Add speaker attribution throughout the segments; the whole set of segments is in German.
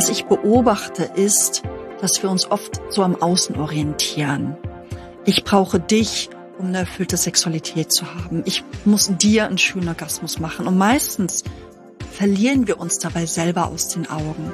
Speaker 1: was ich beobachte, ist, dass wir uns oft so am Außen orientieren. Ich brauche dich, um eine erfüllte Sexualität zu haben. Ich muss dir einen schönen Orgasmus machen. Und meistens verlieren wir uns dabei selber aus den Augen.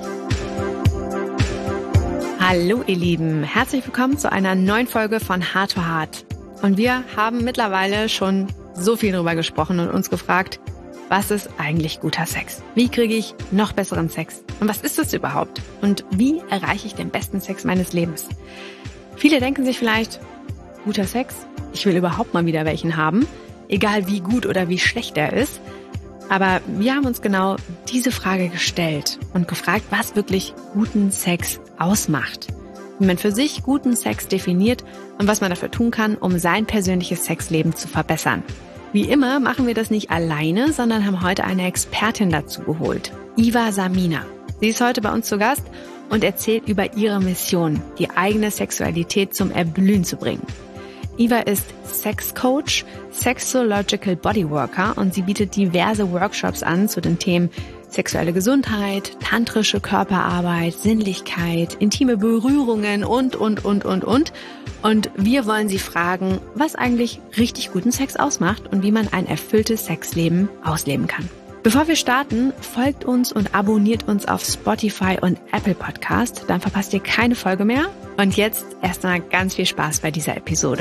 Speaker 2: Hallo ihr Lieben, herzlich willkommen zu einer neuen Folge von Heart to Heart. Und wir haben mittlerweile schon so viel darüber gesprochen und uns gefragt, was ist eigentlich guter Sex? Wie kriege ich noch besseren Sex? Und was ist das überhaupt? Und wie erreiche ich den besten Sex meines Lebens? Viele denken sich vielleicht, guter Sex? Ich will überhaupt mal wieder welchen haben, egal wie gut oder wie schlecht er ist. Aber wir haben uns genau diese Frage gestellt und gefragt, was wirklich guten Sex ausmacht. Wie man für sich guten Sex definiert und was man dafür tun kann, um sein persönliches Sexleben zu verbessern. Wie immer machen wir das nicht alleine, sondern haben heute eine Expertin dazu geholt, Iva Samina. Sie ist heute bei uns zu Gast und erzählt über ihre Mission, die eigene Sexualität zum Erblühen zu bringen. Iva ist Sexcoach, Sexological Bodyworker und sie bietet diverse Workshops an zu den Themen sexuelle Gesundheit, tantrische Körperarbeit, Sinnlichkeit, intime Berührungen und. Und wir wollen sie fragen, was eigentlich richtig guten Sex ausmacht und wie man ein erfülltes Sexleben ausleben kann. Bevor wir starten, folgt uns und abonniert uns auf Spotify und Apple Podcast, dann verpasst ihr keine Folge mehr. Und jetzt erstmal ganz viel Spaß bei dieser Episode.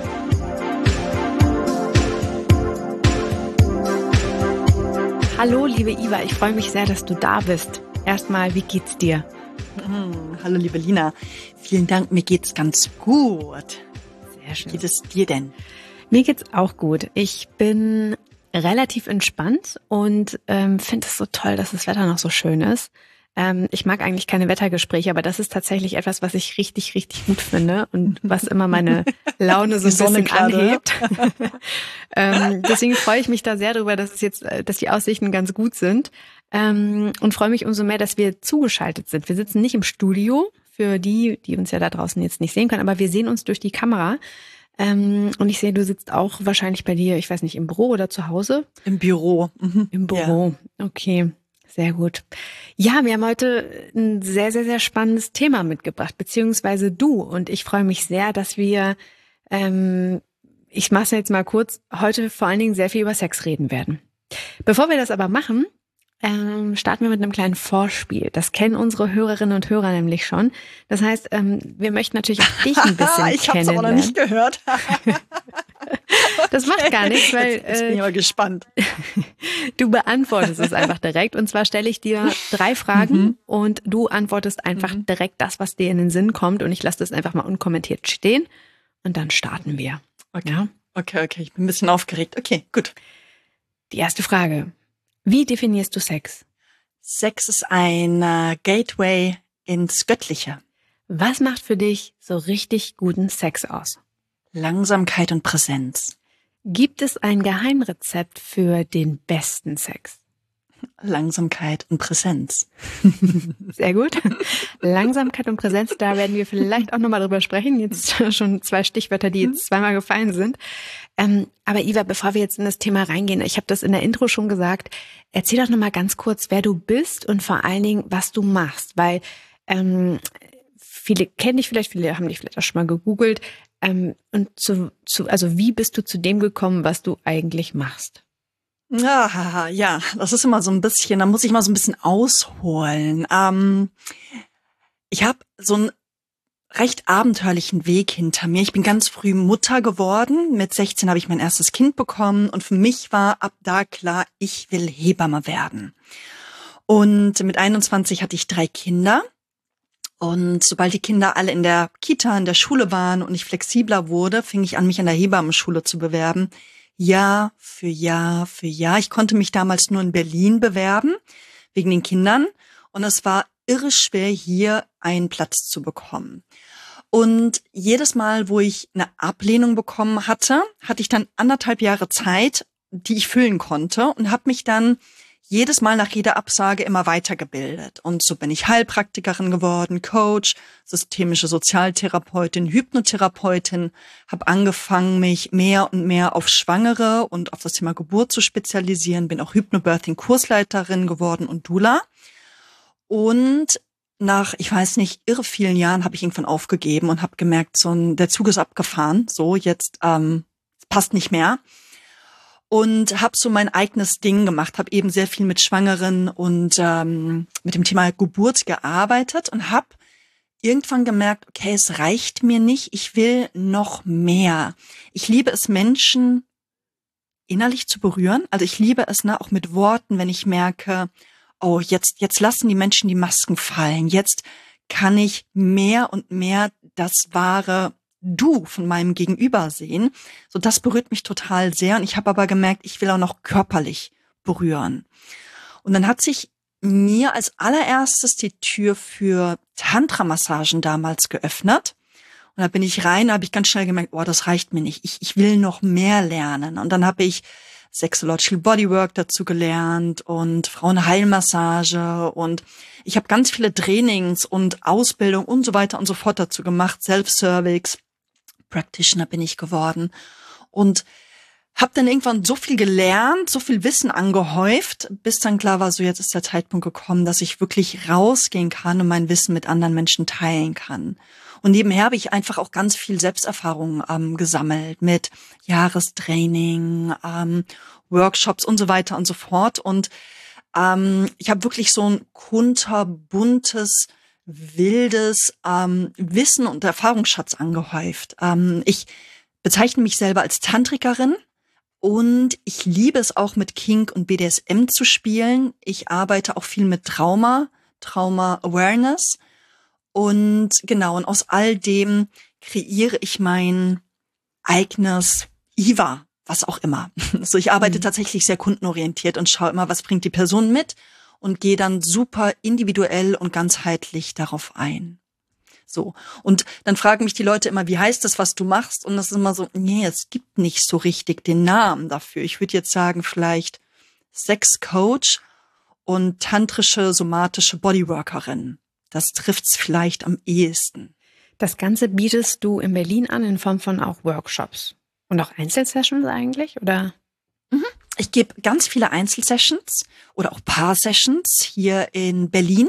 Speaker 2: Hallo, liebe Iva, ich freue mich sehr, dass du da bist. Erstmal, wie geht's dir?
Speaker 1: Hallo, liebe Lina. Vielen Dank, mir geht's ganz gut.
Speaker 2: Sehr schön.
Speaker 1: Wie geht es dir denn?
Speaker 2: Mir geht's auch gut. Ich bin relativ entspannt und finde es so toll, dass das Wetter noch so schön ist. Ich mag eigentlich keine Wettergespräche, aber das ist tatsächlich etwas, was ich richtig, richtig gut finde und was immer meine Laune so ein bisschen anhebt. Deswegen freue ich mich da sehr darüber, dass die Aussichten ganz gut sind und freue mich umso mehr, dass wir zugeschaltet sind. Wir sitzen nicht im Studio, für die uns ja da draußen jetzt nicht sehen können, aber wir sehen uns durch die Kamera. Und ich sehe, du sitzt auch wahrscheinlich bei dir, ich weiß nicht, im Büro oder zu Hause?
Speaker 1: Im Büro.
Speaker 2: Im Büro, ja. Okay. Sehr gut. Ja, wir haben heute ein sehr, sehr, sehr spannendes Thema mitgebracht, beziehungsweise du. Und ich freue mich sehr, dass wir, ich mache es jetzt mal kurz, heute vor allen Dingen sehr viel über Sex reden werden. Bevor wir das aber machen, starten wir mit einem kleinen Vorspiel. Das kennen unsere Hörerinnen und Hörer nämlich schon. Das heißt, wir möchten natürlich auch dich ein bisschen
Speaker 1: ich habe es aber noch nicht gehört.
Speaker 2: Das macht gar nichts, weil
Speaker 1: jetzt bin ich aber gespannt.
Speaker 2: Du beantwortest es einfach direkt. Und zwar stelle ich dir 3 Fragen und du antwortest einfach direkt das, was dir in den Sinn kommt. Und ich lasse das einfach mal unkommentiert stehen. Und dann starten wir.
Speaker 1: Okay.
Speaker 2: Ja?
Speaker 1: Okay. Ich bin ein bisschen aufgeregt. Okay, gut.
Speaker 2: Die erste Frage. Wie definierst du Sex?
Speaker 1: Sex ist ein Gateway ins Göttliche.
Speaker 2: Was macht für dich so richtig guten Sex aus?
Speaker 1: Langsamkeit und Präsenz.
Speaker 2: Gibt es ein Geheimrezept für den besten Sex?
Speaker 1: Langsamkeit und Präsenz.
Speaker 2: Sehr gut. Langsamkeit und Präsenz, da werden wir vielleicht auch nochmal drüber sprechen. Jetzt schon 2 Stichwörter, die jetzt zweimal gefallen sind. Aber Iva, bevor wir jetzt in das Thema reingehen, ich habe das in der Intro schon gesagt, erzähl doch nochmal ganz kurz, wer du bist und vor allen Dingen, was du machst. Weil viele kennen dich vielleicht, viele haben dich vielleicht auch schon mal gegoogelt. Also wie bist du zu dem gekommen, was du eigentlich machst?
Speaker 1: Ja, das ist immer so ein bisschen, da muss ich mal so ein bisschen ausholen. Ich habe so einen recht abenteuerlichen Weg hinter mir. Ich bin ganz früh Mutter geworden. Mit 16 habe ich mein erstes Kind bekommen und für mich war ab da klar, ich will Hebamme werden. Und mit 21 hatte ich 3 Kinder. Und sobald die Kinder alle in der Kita, in der Schule waren und ich flexibler wurde, fing ich an, mich an der Hebammenschule zu bewerben. Jahr für Jahr für Jahr. Ich konnte mich damals nur in Berlin bewerben, wegen den Kindern. Und es war irre schwer, hier einen Platz zu bekommen. Und jedes Mal, wo ich eine Ablehnung bekommen hatte, hatte ich dann 1,5 Jahre Zeit, die ich füllen konnte und habe mich dann jedes Mal nach jeder Absage immer weitergebildet. Und so bin ich Heilpraktikerin geworden, Coach, systemische Sozialtherapeutin, Hypnotherapeutin, habe angefangen, mich mehr und mehr auf Schwangere und auf das Thema Geburt zu spezialisieren, bin auch Hypnobirthing-Kursleiterin geworden und Doula. Und nach, ich weiß nicht, irre vielen Jahren habe ich irgendwann aufgegeben und habe gemerkt, der Zug ist abgefahren, so jetzt passt nicht mehr. Und habe so mein eigenes Ding gemacht, habe eben sehr viel mit Schwangeren und mit dem Thema Geburt gearbeitet und habe irgendwann gemerkt, okay, es reicht mir nicht, ich will noch mehr. Ich liebe es, Menschen innerlich zu berühren. Also ich liebe es, auch mit Worten, wenn ich merke, oh, jetzt lassen die Menschen die Masken fallen. Jetzt kann ich mehr und mehr das wahre Du von meinem Gegenüber sehen. So, das berührt mich total sehr. Und ich habe aber gemerkt, ich will auch noch körperlich berühren. Und dann hat sich mir als allererstes die Tür für Tantra-Massagen damals geöffnet. Und da bin ich rein, habe ich ganz schnell gemerkt, oh, das reicht mir nicht. Ich will noch mehr lernen. Und dann habe ich Sexological Bodywork dazu gelernt und Frauenheilmassage und ich habe ganz viele Trainings und Ausbildung und so weiter und so fort dazu gemacht. Self-Service Practitioner bin ich geworden und habe dann irgendwann so viel gelernt, so viel Wissen angehäuft, bis dann klar war, so jetzt ist der Zeitpunkt gekommen, dass ich wirklich rausgehen kann und mein Wissen mit anderen Menschen teilen kann. Und nebenher habe ich einfach auch ganz viel Selbsterfahrung gesammelt mit Jahrestraining, Workshops und so weiter und so fort. Und ich habe wirklich so ein kunterbuntes, wildes Wissen und Erfahrungsschatz angehäuft. Ich bezeichne mich selber als Tantrikerin und ich liebe es auch mit Kink und BDSM zu spielen. Ich arbeite auch viel mit Trauma Awareness. Und genau, und aus all dem kreiere ich mein eigenes IVA, was auch immer. Also ich arbeite tatsächlich sehr kundenorientiert und schaue immer, was bringt die Person mit und gehe dann super individuell und ganzheitlich darauf ein. So. Und dann fragen mich die Leute immer, wie heißt das, was du machst? Und das ist immer so, nee, es gibt nicht so richtig den Namen dafür. Ich würde jetzt sagen, vielleicht Sexcoach und tantrische, somatische Bodyworkerin. Das trifft's vielleicht am ehesten.
Speaker 2: Das Ganze bietest du in Berlin an in Form von auch Workshops und auch Einzelsessions eigentlich, oder?
Speaker 1: Ich gebe ganz viele Einzelsessions oder auch Paar-Sessions hier in Berlin.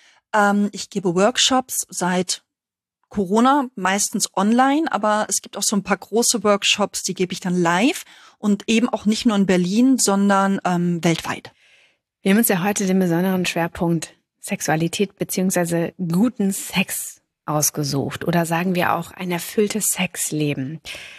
Speaker 1: Ich gebe Workshops seit Corona, meistens online, aber es gibt auch so ein paar große Workshops, die gebe ich dann live und eben auch nicht nur in Berlin, sondern weltweit.
Speaker 2: Wir haben uns ja heute den besonderen Schwerpunkt Sexualität beziehungsweise guten Sex ausgesucht oder sagen wir auch ein erfülltes Sexleben.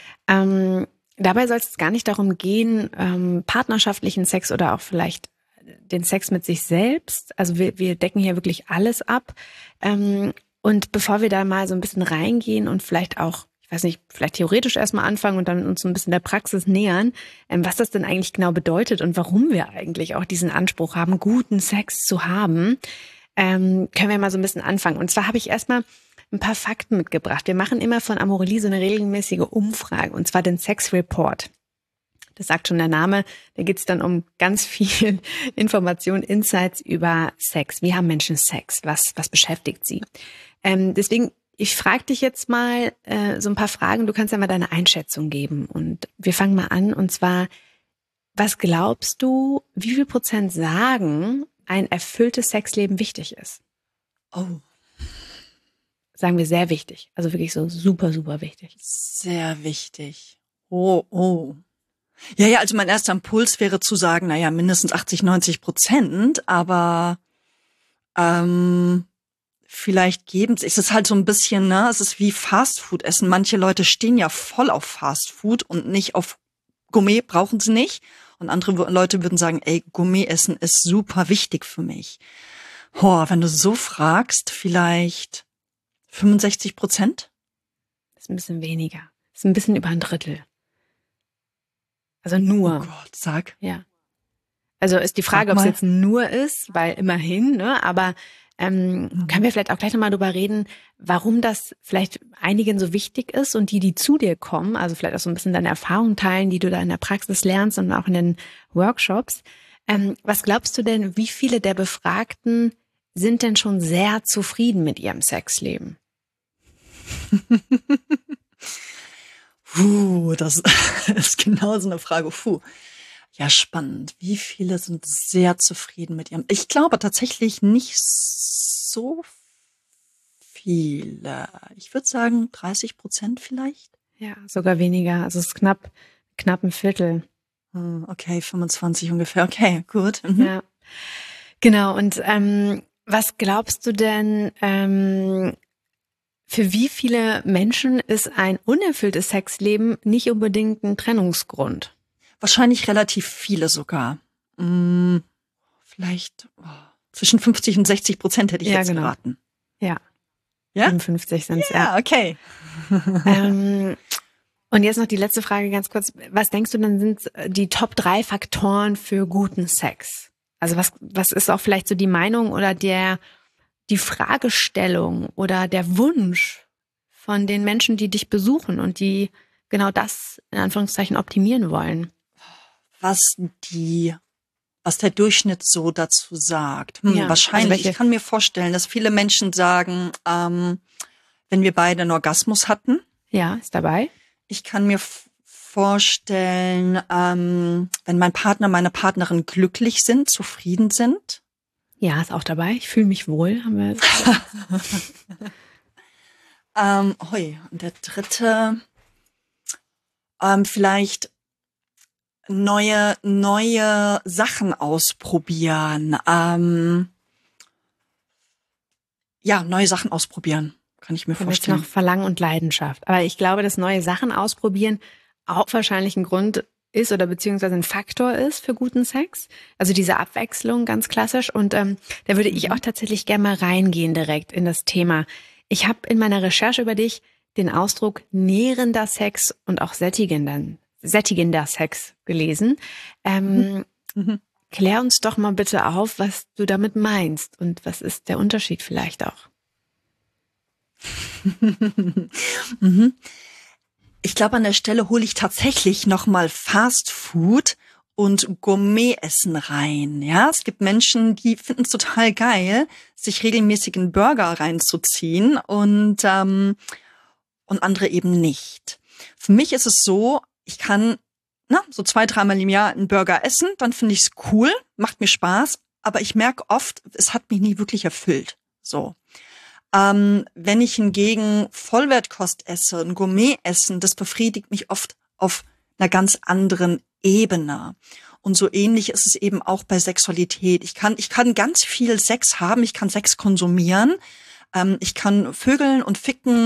Speaker 2: Dabei soll es gar nicht darum gehen, partnerschaftlichen Sex oder auch vielleicht den Sex mit sich selbst. Also wir decken hier wirklich alles ab. Und bevor wir da mal so ein bisschen reingehen und vielleicht auch, ich weiß nicht, vielleicht theoretisch erstmal anfangen und dann uns so ein bisschen der Praxis nähern, was das denn eigentlich genau bedeutet und warum wir eigentlich auch diesen Anspruch haben, guten Sex zu haben, können wir mal so ein bisschen anfangen. Und zwar habe ich erstmal ein paar Fakten mitgebracht. Wir machen immer von Amorelie so eine regelmäßige Umfrage, und zwar den Sex Report. Das sagt schon der Name. Da geht es dann um ganz viel Information, Insights über Sex. Wie haben Menschen Sex? Was beschäftigt sie? Deswegen, ich frage dich jetzt mal so ein paar Fragen. Du kannst ja mal deine Einschätzung geben. Und wir fangen mal an. Und zwar, was glaubst du, wie viel Prozent sagen, ein erfülltes Sexleben wichtig ist?
Speaker 1: Oh.
Speaker 2: Sagen wir sehr wichtig. Also wirklich so super, super wichtig.
Speaker 1: Sehr wichtig. Oh. Ja, also mein erster Impuls wäre zu sagen, naja, mindestens 80-90%, aber vielleicht ist es halt so ein bisschen, ne, es ist wie Fastfood essen. Manche Leute stehen ja voll auf Fastfood und nicht auf Gourmet, brauchen sie nicht. Und andere Leute würden sagen, ey, Gourmet essen ist super wichtig für mich. Wenn du so fragst, vielleicht 65%?
Speaker 2: Das ist ein bisschen weniger. Das ist ein bisschen über ein Drittel. Also nur.
Speaker 1: Oh Gott, sag.
Speaker 2: Ja. Also ist die Frage, ob es jetzt nur ist, weil immerhin, ne, aber können wir vielleicht auch gleich nochmal drüber reden, warum das vielleicht einigen so wichtig ist und die zu dir kommen, also vielleicht auch so ein bisschen deine Erfahrungen teilen, die du da in der Praxis lernst und auch in den Workshops. Was glaubst du denn, wie viele der Befragten sind denn schon sehr zufrieden mit ihrem Sexleben?
Speaker 1: Das ist genau so eine Frage. Ja, spannend. Wie viele sind sehr zufrieden mit ihrem? Ich glaube tatsächlich nicht so viele. Ich würde sagen 30% vielleicht.
Speaker 2: Ja, sogar weniger. Also es ist knapp ein Viertel.
Speaker 1: Okay, 25 ungefähr. Okay, gut.
Speaker 2: Ja, genau. Und was glaubst du denn, für wie viele Menschen ist ein unerfülltes Sexleben nicht unbedingt ein Trennungsgrund?
Speaker 1: Wahrscheinlich relativ viele sogar. Vielleicht zwischen 50 und 60% hätte ich jetzt geraten.
Speaker 2: Ja.
Speaker 1: Ja?
Speaker 2: 55 sind es,
Speaker 1: Ja, okay.
Speaker 2: Und jetzt noch die letzte Frage ganz kurz. Was denkst du denn sind die Top 3 Faktoren für guten Sex? Also was ist auch vielleicht so die Meinung oder die Fragestellung oder der Wunsch von den Menschen, die dich besuchen und die genau das in Anführungszeichen optimieren wollen?
Speaker 1: Was der Durchschnitt so dazu sagt.
Speaker 2: Ja,
Speaker 1: wahrscheinlich.
Speaker 2: also
Speaker 1: ich kann mir vorstellen, dass viele Menschen sagen, wenn wir beide einen Orgasmus hatten.
Speaker 2: Ja, ist dabei.
Speaker 1: Ich kann mir vorstellen, wenn mein Partner, meine Partnerin glücklich sind, zufrieden sind.
Speaker 2: Ja, ist auch dabei. Ich fühle mich wohl. Haben wir
Speaker 1: Und der dritte, vielleicht neue Sachen ausprobieren. Neue Sachen ausprobieren, kann ich mir vorstellen.
Speaker 2: Jetzt noch Verlangen und Leidenschaft. Aber ich glaube, dass neue Sachen ausprobieren auch wahrscheinlich ein Grund ist oder beziehungsweise ein Faktor ist für guten Sex. Also diese Abwechslung, ganz klassisch. Und da würde ich auch tatsächlich gerne mal reingehen direkt in das Thema. Ich habe in meiner Recherche über dich den Ausdruck nährender Sex und auch sättigender Sex gelesen. Klär uns doch mal bitte auf, was du damit meinst und was ist der Unterschied vielleicht auch?
Speaker 1: Ich glaube, an der Stelle hole ich tatsächlich nochmal Fast Food und Gourmet-Essen rein. Ja, es gibt Menschen, die finden es total geil, sich regelmäßig einen Burger reinzuziehen und andere eben nicht. Für mich ist es so, ich kann so 2-3 Mal im Jahr einen Burger essen, dann finde ich es cool, macht mir Spaß, aber ich merke oft, es hat mich nie wirklich erfüllt. So. Wenn ich hingegen Vollwertkost esse, ein Gourmet-Essen, das befriedigt mich oft auf einer ganz anderen Ebene. Und so ähnlich ist es eben auch bei Sexualität. Ich kann ganz viel Sex haben, ich kann Sex konsumieren, ich kann vögeln und ficken,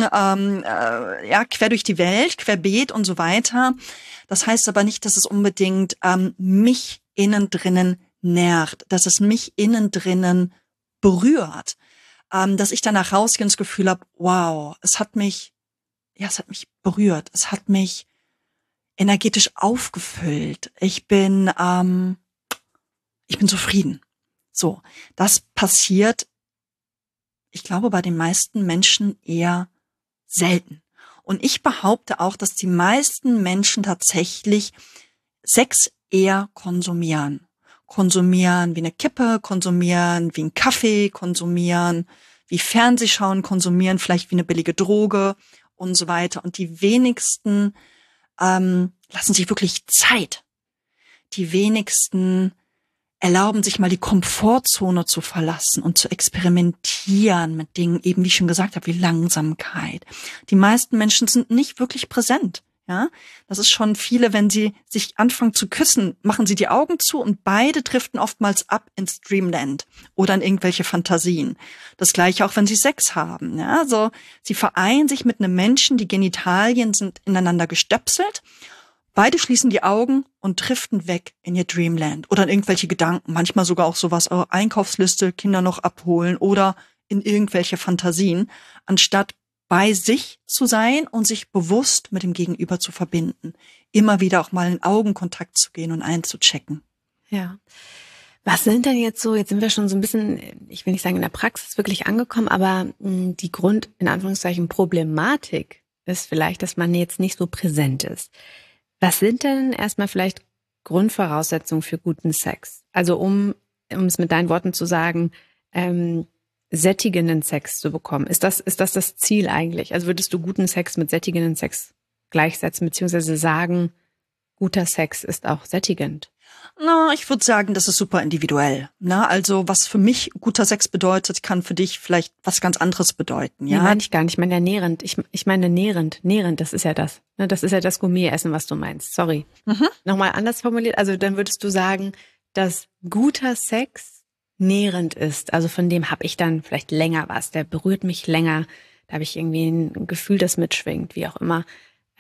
Speaker 1: quer durch die Welt, querbeet und so weiter. Das heißt aber nicht, dass es unbedingt mich innen drinnen nährt, dass es mich innen drinnen berührt. Dass ich danach rausgehe und das Gefühl habe, wow, es hat mich berührt, es hat mich energetisch aufgefüllt. Ich bin zufrieden. So, das passiert, ich glaube, bei den meisten Menschen eher selten. Und ich behaupte auch, dass die meisten Menschen tatsächlich Sex eher konsumieren. Konsumieren wie eine Kippe, konsumieren wie einen Kaffee, konsumieren wie Fernsehschauen, konsumieren vielleicht wie eine billige Droge und so weiter. Und die wenigsten lassen sich wirklich Zeit. Die wenigsten erlauben sich mal die Komfortzone zu verlassen und zu experimentieren mit Dingen, eben wie ich schon gesagt habe, wie Langsamkeit. Die meisten Menschen sind nicht wirklich präsent. Ja, das ist schon viele, wenn sie sich anfangen zu küssen, machen sie die Augen zu und beide driften oftmals ab ins Dreamland oder in irgendwelche Fantasien. Das Gleiche auch, wenn sie Sex haben. Ja, also sie vereinen sich mit einem Menschen, die Genitalien sind ineinander gestöpselt. Beide schließen die Augen und driften weg in ihr Dreamland oder in irgendwelche Gedanken, manchmal sogar auch sowas, Einkaufsliste, Kinder noch abholen oder in irgendwelche Fantasien, anstatt bei sich zu sein und sich bewusst mit dem Gegenüber zu verbinden. Immer wieder auch mal in Augenkontakt zu gehen und einzuchecken.
Speaker 2: Ja. Was sind denn jetzt sind wir schon so ein bisschen, ich will nicht sagen in der Praxis wirklich angekommen, aber die in Anführungszeichen, Problematik ist vielleicht, dass man jetzt nicht so präsent ist. Was sind denn erstmal vielleicht Grundvoraussetzungen für guten Sex? Also um es mit deinen Worten zu sagen, sättigenden Sex zu bekommen. Ist das das Ziel eigentlich? Also würdest du guten Sex mit sättigenden Sex gleichsetzen, beziehungsweise sagen, guter Sex ist auch sättigend?
Speaker 1: Na, ich würde sagen, das ist super individuell. Na, also was für mich guter Sex bedeutet, kann für dich vielleicht was ganz anderes bedeuten. Ja,
Speaker 2: Nee, meine ich gar nicht. Ich meine ja nährend. Ich meine nährend. Nährend, das ist ja das. Ne, das ist ja das Gourmet-Essen, was du meinst. Sorry. Nochmal anders formuliert. Also dann würdest du sagen, dass guter Sex nährend ist. Also von dem habe ich dann vielleicht länger was. Der berührt mich länger. Da habe ich irgendwie ein Gefühl, das mitschwingt, wie auch immer.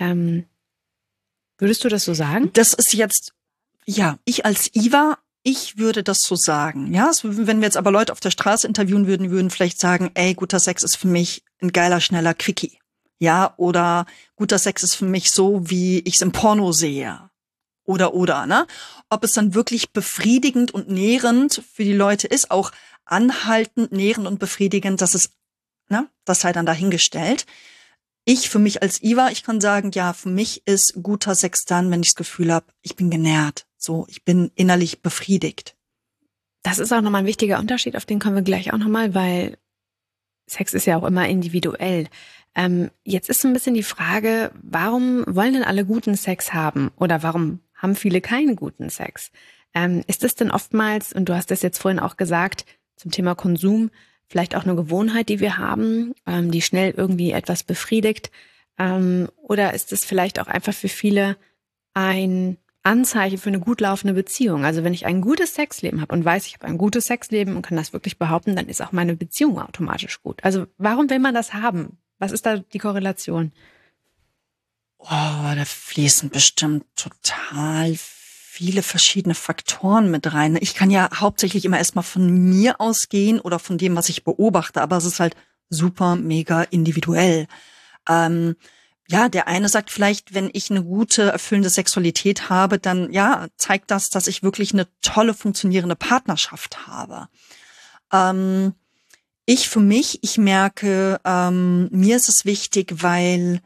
Speaker 2: Würdest du das so sagen?
Speaker 1: Das ist jetzt, ja, ich als Iva, ich würde das so sagen. Ja, wenn wir jetzt aber Leute auf der Straße interviewen würden, würden vielleicht sagen, ey, guter Sex ist für mich ein geiler, schneller Quickie. Ja, oder guter Sex ist für mich so, wie ich es im Porno sehe. Oder, ne? Ob es dann wirklich befriedigend und nährend für die Leute ist, auch anhaltend, nährend und befriedigend, das ist, ne, das sei dann dahingestellt. Ich für mich als Iva, ich kann sagen, ja, für mich ist guter Sex dann, wenn ich das Gefühl habe, ich bin genährt. So, ich bin innerlich befriedigt.
Speaker 2: Das ist auch nochmal ein wichtiger Unterschied, auf den kommen wir gleich auch nochmal, weil Sex ist ja auch immer individuell. Jetzt ist so ein bisschen die Frage, warum wollen denn alle guten Sex haben? Oder warum haben viele keinen guten Sex? Ist es denn oftmals, und du hast das jetzt vorhin auch gesagt, zum Thema Konsum, vielleicht auch eine Gewohnheit, die wir haben, die schnell irgendwie etwas befriedigt? Oder ist es vielleicht auch einfach für viele ein Anzeichen für eine gut laufende Beziehung? Also wenn ich ein gutes Sexleben habe und weiß, ich habe ein gutes Sexleben und kann das wirklich behaupten, dann ist auch meine Beziehung automatisch gut. Also warum will man das haben? Was ist da die Korrelation?
Speaker 1: Oh, da fließen bestimmt total viele verschiedene Faktoren mit rein. Ich kann ja hauptsächlich immer erstmal von mir ausgehen oder von dem, was ich beobachte, aber es ist halt super, mega individuell. Ja, der eine sagt vielleicht, wenn ich eine gute, erfüllende Sexualität habe, dann ja, zeigt das, dass ich wirklich eine tolle, funktionierende Partnerschaft habe. Ich für mich, ich merke, mir ist es wichtig, weil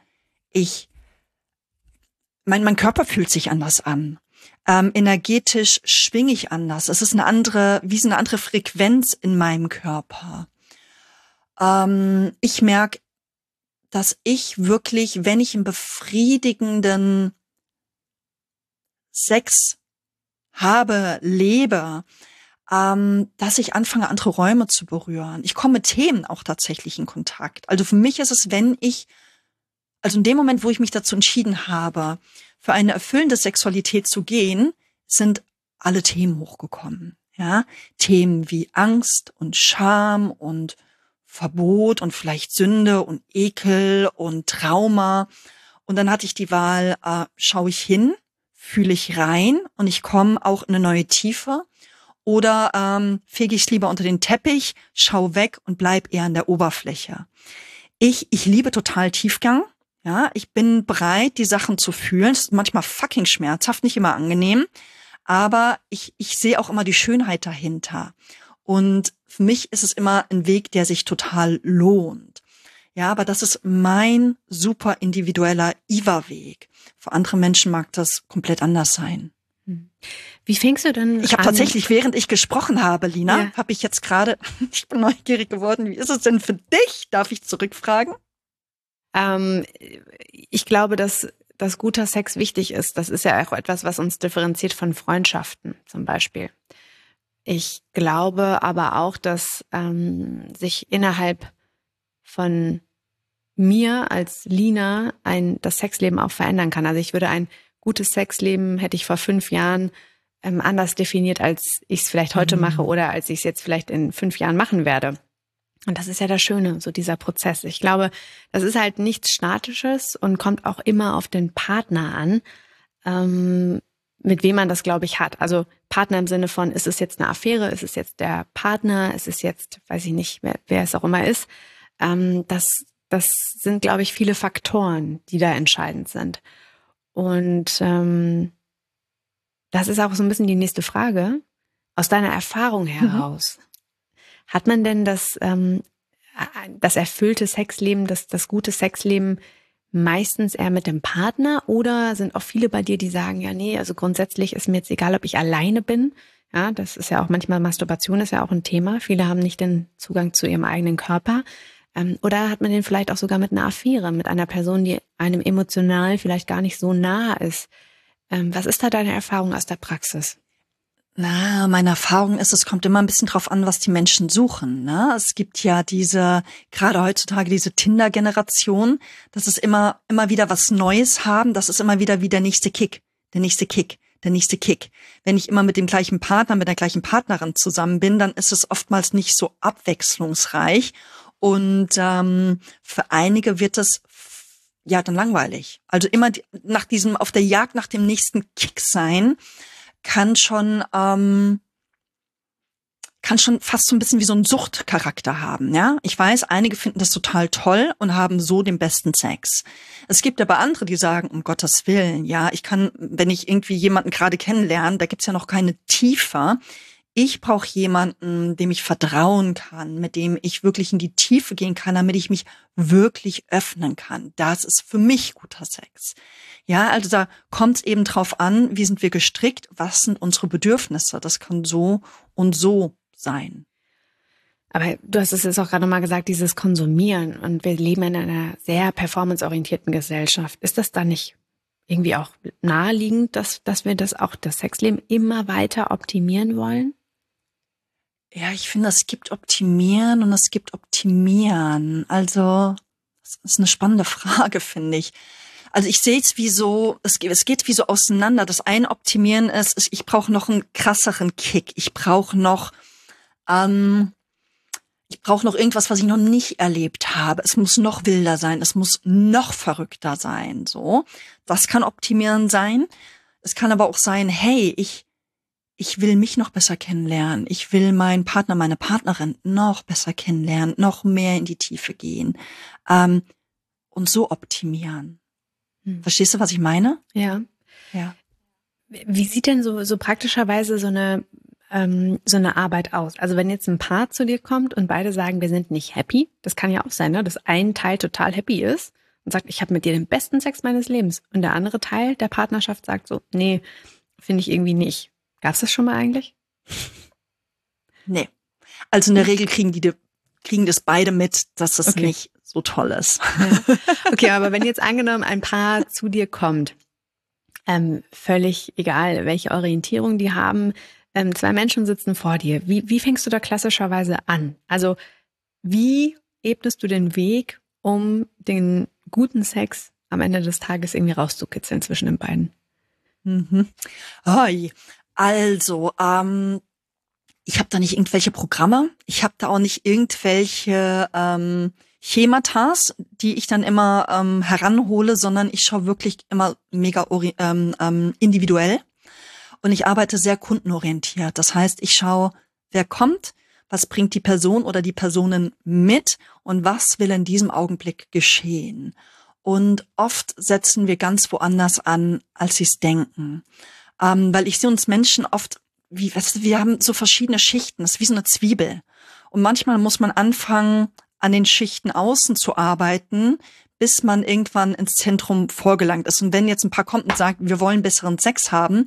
Speaker 1: mein Körper fühlt sich anders an. Energetisch schwinge ich anders. Es ist eine andere Frequenz in meinem Körper. Ich merke, dass ich wirklich, wenn ich einen befriedigenden Sex habe, lebe, dass ich anfange, andere Räume zu berühren. Ich komme mit Themen auch tatsächlich in Kontakt. Also für mich ist es, also in dem Moment, wo ich mich dazu entschieden habe, für eine erfüllende Sexualität zu gehen, sind alle Themen hochgekommen. Ja, Themen wie Angst und Scham und Verbot und vielleicht Sünde und Ekel und Trauma. Und dann hatte ich die Wahl, schaue ich hin, fühle ich rein und ich komme auch in eine neue Tiefe, oder fege ich es lieber unter den Teppich, schau weg und bleib eher an der Oberfläche. Ich liebe total Tiefgang. Ja, ich bin bereit, die Sachen zu fühlen. Es ist manchmal fucking schmerzhaft, nicht immer angenehm. Aber ich sehe auch immer die Schönheit dahinter. Und für mich ist es immer ein Weg, der sich total lohnt. Ja, aber das ist mein super individueller Iva-Weg. Für andere Menschen mag das komplett anders sein.
Speaker 2: Wie fängst du denn
Speaker 1: Ich habe tatsächlich, während ich gesprochen habe, Lina,
Speaker 2: Ja.
Speaker 1: habe ich jetzt gerade, ich bin neugierig geworden, wie ist es denn für dich? Darf ich zurückfragen?
Speaker 2: Ich glaube, dass guter Sex wichtig ist. Das ist ja auch etwas, was uns differenziert von Freundschaften zum Beispiel. Ich glaube aber auch, dass sich innerhalb von mir als Lina das Sexleben auch verändern kann. Also ich würde ein gutes Sexleben, hätte ich vor 5 Jahren anders definiert, als ich es vielleicht heute mache oder als ich es jetzt vielleicht in 5 Jahren machen werde. Und das ist ja das Schöne, so dieser Prozess. Ich glaube, das ist halt nichts Statisches und kommt auch immer auf den Partner an, mit wem man das, glaube ich, hat. Also Partner im Sinne von, ist es jetzt eine Affäre, ist es jetzt der Partner, ist es jetzt, weiß ich nicht, wer es auch immer ist. Das sind, glaube ich, viele Faktoren, die da entscheidend sind. Und das ist auch so ein bisschen die nächste Frage. Aus deiner Erfahrung heraus, hat man denn das erfüllte Sexleben, das gute Sexleben meistens eher mit dem Partner, oder sind auch viele bei dir, die sagen, ja, nee, also grundsätzlich ist mir jetzt egal, ob ich alleine bin. Ja, das ist ja auch manchmal, Masturbation ist ja auch ein Thema. Viele haben nicht den Zugang zu ihrem eigenen Körper. Oder hat man den vielleicht auch sogar mit einer Affäre, mit einer Person, die einem emotional vielleicht gar nicht so nah ist? Was ist da deine Erfahrung aus der Praxis?
Speaker 1: Na, meine Erfahrung ist, es kommt immer ein bisschen drauf an, was die Menschen suchen, ne? Es gibt ja gerade heutzutage diese Tinder-Generation, dass es immer wieder was Neues haben, das ist immer wieder wie der nächste Kick, der nächste Kick, der nächste Kick. Wenn ich immer mit dem gleichen Partner, mit der gleichen Partnerin zusammen bin, dann ist es oftmals nicht so abwechslungsreich und für einige wird das ja dann langweilig. Also immer auf der Jagd nach dem nächsten Kick sein, kann schon fast so ein bisschen wie so ein Suchtcharakter haben, ja. Ich weiß, einige finden das total toll und haben so den besten Sex. Es gibt aber andere, die sagen, um Gottes Willen, ja, wenn ich irgendwie jemanden gerade kennenlerne, da gibt's ja noch keine Tiefe. Ich brauche jemanden, dem ich vertrauen kann, mit dem ich wirklich in die Tiefe gehen kann, damit ich mich wirklich öffnen kann. Das ist für mich guter Sex. Ja, also da kommt es eben drauf an, wie sind wir gestrickt, was sind unsere Bedürfnisse. Das kann so und so sein.
Speaker 2: Aber du hast es jetzt auch gerade mal gesagt, dieses Konsumieren, und wir leben in einer sehr performanceorientierten Gesellschaft. Ist das dann nicht irgendwie auch naheliegend, dass wir das Sexleben immer weiter optimieren wollen?
Speaker 1: Ja, ich finde, es gibt Optimieren und es gibt Optimieren. Also, das ist eine spannende Frage, finde ich. Also ich sehe es es geht wie so auseinander. Das eine Optimieren ist, ich brauche noch einen krasseren Kick. Ich brauche noch irgendwas, was ich noch nicht erlebt habe. Es muss noch wilder sein. Es muss noch verrückter sein. So, das kann Optimieren sein. Es kann aber auch sein, hey, ich will mich noch besser kennenlernen. Ich will meinen Partner, meine Partnerin noch besser kennenlernen, noch mehr in die Tiefe gehen und so optimieren. Verstehst du, was ich meine?
Speaker 2: Ja.
Speaker 1: Ja.
Speaker 2: Wie sieht denn so praktischerweise so eine Arbeit aus? Also wenn jetzt ein Paar zu dir kommt und beide sagen, wir sind nicht happy, das kann ja auch sein, ne, dass ein Teil total happy ist und sagt, ich habe mit dir den besten Sex meines Lebens, und der andere Teil der Partnerschaft sagt so, nee, finde ich irgendwie nicht. Gab's das schon mal eigentlich?
Speaker 1: Nee. Also in der Regel kriegen das beide mit, dass das nicht so toll ist.
Speaker 2: Ja. Okay, aber wenn jetzt angenommen ein Paar zu dir kommt, völlig egal, welche Orientierung die haben, zwei Menschen sitzen vor dir. Wie fängst du da klassischerweise an? Also wie ebnest du den Weg, um den guten Sex am Ende des Tages irgendwie rauszukitzeln zwischen den beiden?
Speaker 1: Also, ich habe da nicht irgendwelche Programme. Ich habe da auch nicht irgendwelche Schematas, die ich dann immer heranhole, sondern ich schaue wirklich immer mega individuell. Und ich arbeite sehr kundenorientiert. Das heißt, ich schaue, wer kommt, was bringt die Person oder die Personen mit und was will in diesem Augenblick geschehen. Und oft setzen wir ganz woanders an, als sie es denken. Weil ich sehe uns Menschen oft, wir haben so verschiedene Schichten, das ist wie so eine Zwiebel. Und manchmal muss man anfangen, an den Schichten außen zu arbeiten, bis man irgendwann ins Zentrum vorgelangt ist. Und wenn jetzt ein Paar kommt und sagt, wir wollen besseren Sex haben,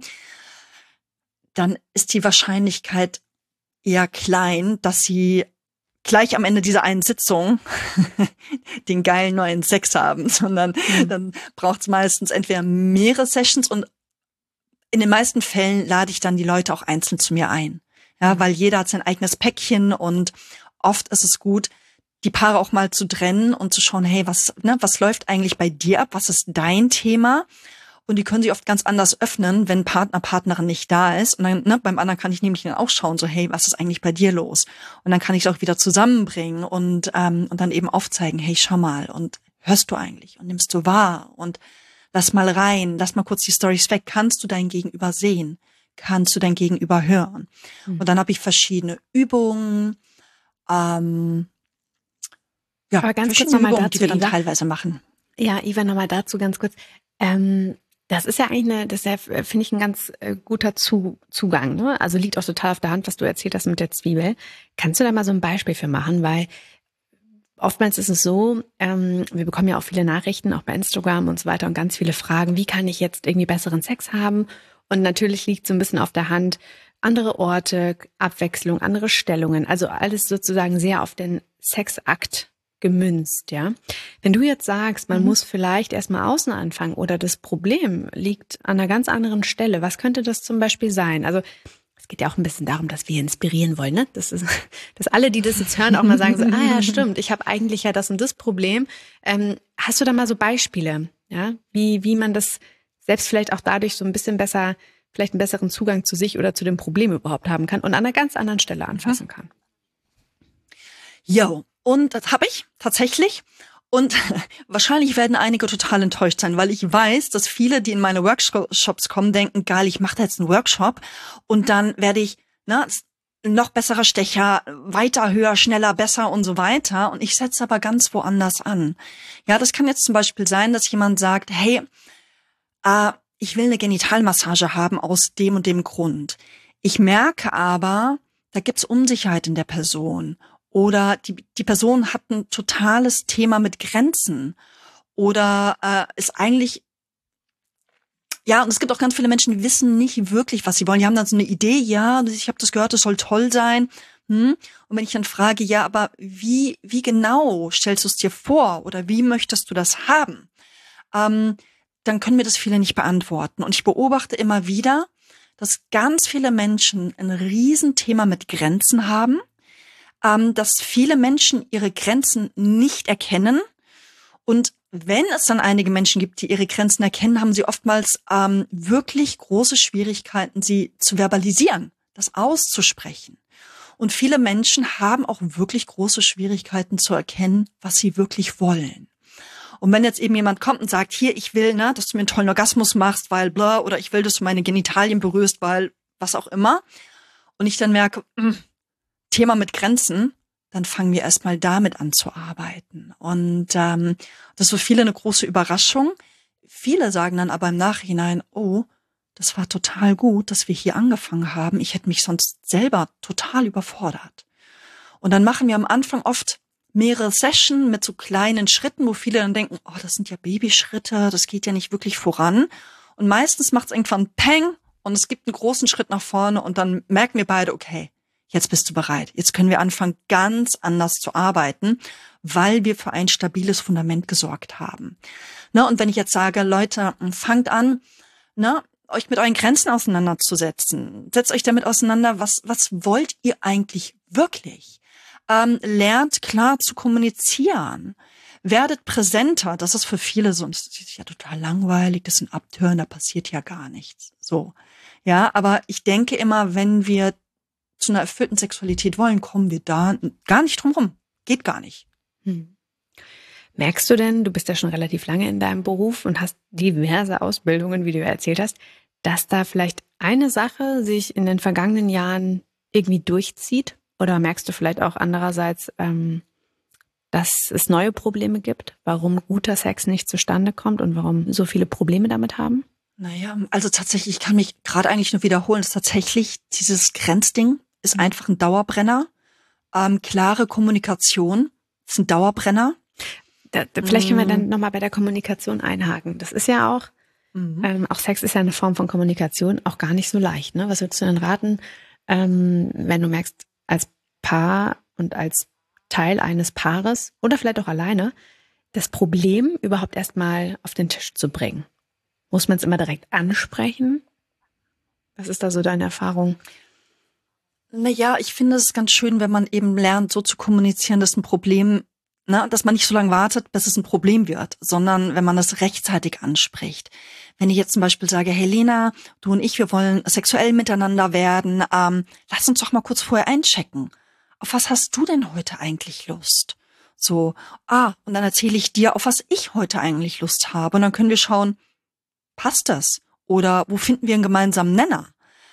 Speaker 1: dann ist die Wahrscheinlichkeit eher klein, dass sie gleich am Ende dieser einen Sitzung den geilen neuen Sex haben, sondern dann braucht es meistens entweder mehrere Sessions, und in den meisten Fällen lade ich dann die Leute auch einzeln zu mir ein. Ja, weil jeder hat sein eigenes Päckchen, und oft ist es gut, die Paare auch mal zu trennen und zu schauen, hey, was läuft eigentlich bei dir ab? Was ist dein Thema? Und die können sich oft ganz anders öffnen, wenn Partner, Partnerin nicht da ist. Und dann, beim anderen kann ich nämlich dann auch schauen, so, hey, was ist eigentlich bei dir los? Und dann kann ich es auch wieder zusammenbringen und dann eben aufzeigen, hey, schau mal, und hörst du eigentlich und nimmst du wahr und lass mal rein, lass mal kurz die Storys weg. Kannst du dein Gegenüber sehen? Kannst du dein Gegenüber hören? Und dann habe ich verschiedene Übungen,
Speaker 2: Aber ganz kurz nochmal dazu,
Speaker 1: die wir dann
Speaker 2: Iva,
Speaker 1: teilweise machen.
Speaker 2: Ja, Iva, nochmal dazu ganz kurz. Das ist ja eigentlich finde ich, ein ganz guter Zugang, ne? Also liegt auch total auf der Hand, was du erzählt hast mit der Zwiebel. Kannst du da mal so ein Beispiel für machen? Weil oftmals ist es so, wir bekommen ja auch viele Nachrichten, auch bei Instagram und so weiter, und ganz viele Fragen, wie kann ich jetzt irgendwie besseren Sex haben? Und natürlich liegt so ein bisschen auf der Hand, andere Orte, Abwechslung, andere Stellungen, also alles sozusagen sehr auf den Sexakt gemünzt, ja. Wenn du jetzt sagst, man muss vielleicht erstmal außen anfangen oder das Problem liegt an einer ganz anderen Stelle, was könnte das zum Beispiel sein? Also es geht ja auch ein bisschen darum, dass wir inspirieren wollen, ne? Das ist, dass alle, die das jetzt hören, auch mal sagen so, ja, stimmt, ich habe eigentlich ja das und das Problem. Hast du da mal so Beispiele, ja, wie man das selbst vielleicht auch dadurch so ein bisschen besser, vielleicht einen besseren Zugang zu sich oder zu dem Problem überhaupt haben kann und an einer ganz anderen Stelle anfassen kann?
Speaker 1: Jo, und das habe ich tatsächlich. Und wahrscheinlich werden einige total enttäuscht sein, weil ich weiß, dass viele, die in meine Workshops kommen, denken, geil, ich mache da jetzt einen Workshop und dann werde ich noch besserer Stecher, weiter, höher, schneller, besser und so weiter. Und ich setze aber ganz woanders an. Ja, das kann jetzt zum Beispiel sein, dass jemand sagt, hey, ich will eine Genitalmassage haben aus dem und dem Grund. Ich merke aber, da gibt's Unsicherheit in der Person. Oder die Person hat ein totales Thema mit Grenzen. Oder ist eigentlich, ja, und es gibt auch ganz viele Menschen, die wissen nicht wirklich, was sie wollen. Die haben dann so eine Idee, ja, ich habe das gehört, das soll toll sein. Und wenn ich dann frage, ja, aber wie genau stellst du es dir vor? Oder wie möchtest du das haben? Dann können mir das viele nicht beantworten. Und ich beobachte immer wieder, dass ganz viele Menschen ein Riesenthema mit Grenzen haben. Dass viele Menschen ihre Grenzen nicht erkennen. Und wenn es dann einige Menschen gibt, die ihre Grenzen erkennen, haben sie oftmals wirklich große Schwierigkeiten, sie zu verbalisieren, das auszusprechen. Und viele Menschen haben auch wirklich große Schwierigkeiten zu erkennen, was sie wirklich wollen. Und wenn jetzt eben jemand kommt und sagt, hier, ich will, dass du mir einen tollen Orgasmus machst, weil bla, oder ich will, dass du meine Genitalien berührst, weil was auch immer. Und ich dann merke, Thema mit Grenzen, dann fangen wir erstmal damit an zu arbeiten. Und das ist für viele eine große Überraschung. Viele sagen dann aber im Nachhinein, oh, das war total gut, dass wir hier angefangen haben. Ich hätte mich sonst selber total überfordert. Und dann machen wir am Anfang oft mehrere Sessions mit so kleinen Schritten, wo viele dann denken, oh, das sind ja Babyschritte, das geht ja nicht wirklich voran. Und meistens macht es irgendwann Peng und es gibt einen großen Schritt nach vorne und dann merken wir beide, okay, jetzt bist du bereit. Jetzt können wir anfangen, ganz anders zu arbeiten, weil wir für ein stabiles Fundament gesorgt haben. Und wenn ich jetzt sage, Leute, fangt an, euch mit euren Grenzen auseinanderzusetzen. Setzt euch damit auseinander, was wollt ihr eigentlich wirklich? Lernt klar zu kommunizieren. Werdet präsenter. Das ist für viele so, das ist ja total langweilig, das sind Abtören, da passiert ja gar nichts. So. Ja, aber ich denke immer, wenn wir zu einer erfüllten Sexualität wollen, kommen wir da gar nicht drum rum. Geht gar nicht.
Speaker 2: Merkst du denn, du bist ja schon relativ lange in deinem Beruf und hast diverse Ausbildungen, wie du ja erzählt hast, dass da vielleicht eine Sache sich in den vergangenen Jahren irgendwie durchzieht? Oder merkst du vielleicht auch andererseits, dass es neue Probleme gibt, warum guter Sex nicht zustande kommt und warum so viele Probleme damit haben?
Speaker 1: Naja, also tatsächlich, ich kann mich gerade eigentlich nur wiederholen, dass tatsächlich dieses Grenzding ist einfach ein Dauerbrenner. Klare Kommunikation ist ein Dauerbrenner.
Speaker 2: Vielleicht können wir dann nochmal bei der Kommunikation einhaken. Das ist ja auch, auch Sex ist ja eine Form von Kommunikation, auch gar nicht so leicht. Ne? Was würdest du denn raten, wenn du merkst, als Paar und als Teil eines Paares oder vielleicht auch alleine, das Problem überhaupt erstmal auf den Tisch zu bringen? Muss man es immer direkt ansprechen? Was ist da so deine Erfahrung?
Speaker 1: Naja, ich finde es ganz schön, wenn man eben lernt, so zu kommunizieren, dass ein Problem, dass man nicht so lange wartet, bis es ein Problem wird, sondern wenn man das rechtzeitig anspricht. Wenn ich jetzt zum Beispiel sage, hey Lena, du und ich, wir wollen sexuell miteinander werden, lass uns doch mal kurz vorher einchecken. Auf was hast du denn heute eigentlich Lust? So, und dann erzähle ich dir, auf was ich heute eigentlich Lust habe. Und dann können wir schauen, passt das? Oder wo finden wir einen gemeinsamen Nenner?